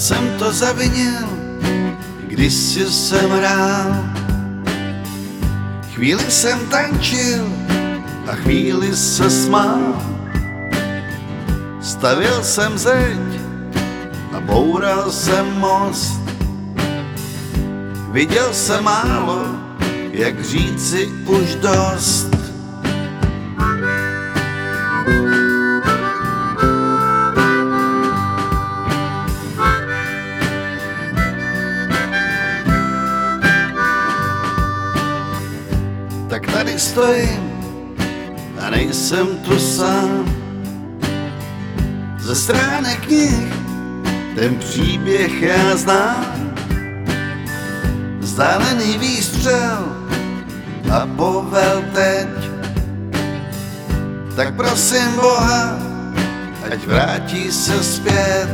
jsem to zavinil, když jsem hrál. Chvíli jsem tančil a chvíli se smál. Stavěl jsem zeď a boural jsem most. Viděl jsem málo, jak říci už dost. Tak tady stojím a nejsem tu sám. Ze stránek knih ten příběh já znám. Vzdálený výstřel a povel teď. Tak prosím Boha, ať vrátí se zpět.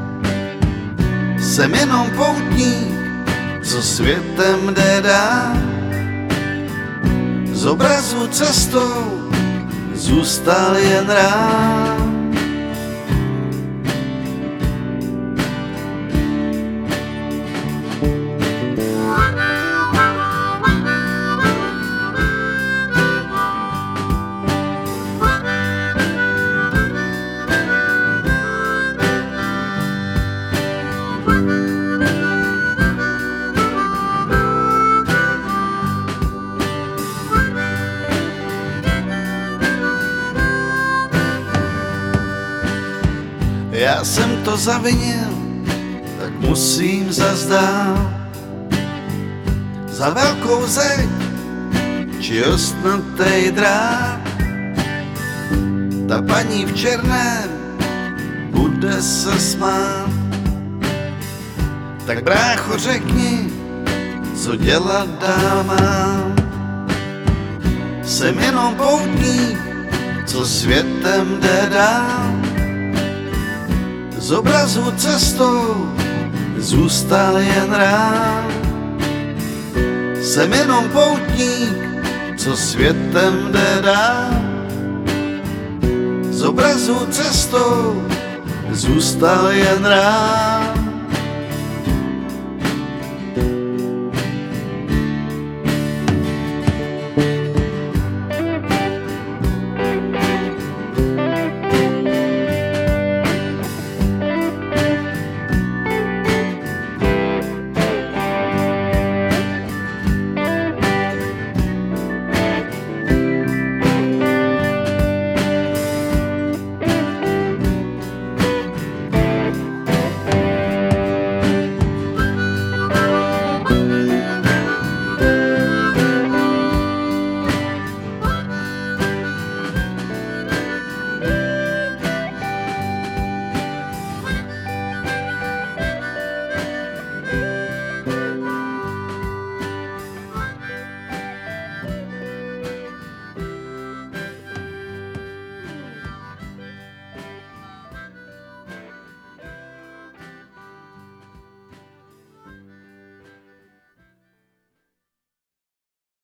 Jsem jenom poutník, co světem jde dál. Z obrazu cestou zůstal jen rám. Já jsem to zavinil, tak musím zazdál. Za velkou zeď či ostnatej drát. Ta paní v černém bude se smát. Tak brácho řekni, co dělat dál mám. Jsem jenom poutník, co světem jde dál. Z obrazu cestou zůstal jen rám. Jsem jenom poutník, co světem jde dál. Z obrazu cestou zůstal jen rám.